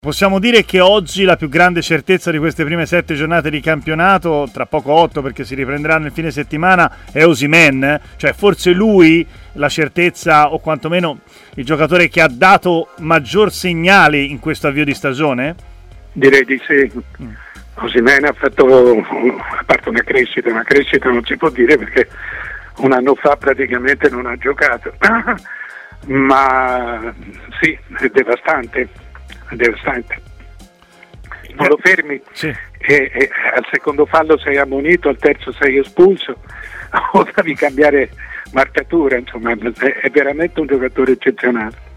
Possiamo dire che oggi la più grande certezza di queste prime 7 giornate di campionato, tra poco 8 perché si riprenderà nel fine settimana, è Osimhen, cioè forse lui la certezza o quantomeno il giocatore che ha dato maggior segnali in questo avvio di stagione? Direi di sì. Osimhen ha fatto, a parte una crescita non si può dire perché un anno fa praticamente non ha giocato, ma sì, è devastante. Non lo fermi, sì. e al secondo fallo sei ammonito, al terzo sei espulso o devi cambiare marcatura, insomma è veramente un giocatore eccezionale.